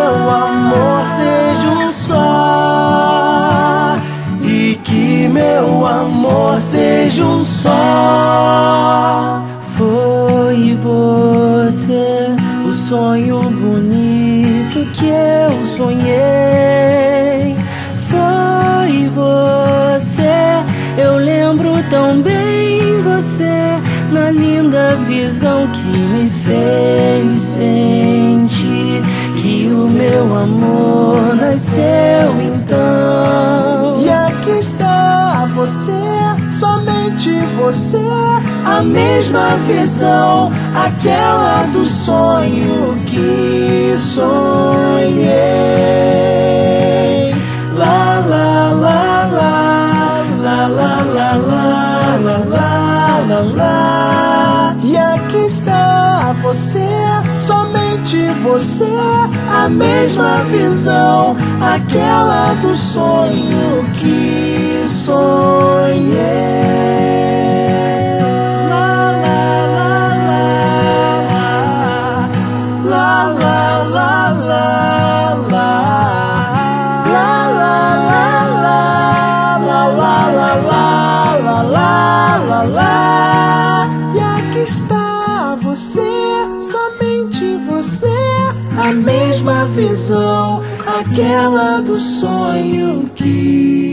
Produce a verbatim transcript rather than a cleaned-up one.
meu amor seja um só, e que meu amor seja um só. Foi você o sonho bonito que eu sonhei. Foi você, eu lembro tão bem você, na linda visão que me fez sentir que o meu amor nasceu então. E aqui está você, somente você, a mesma visão, aquela do sonho que sonhei. La la la la, la la la la, la la la la. E aqui está você, somente você, a mesma visão, aquela do sonho que sonhei. E aqui está você, somente você, a mesma visão, aquela do sonho que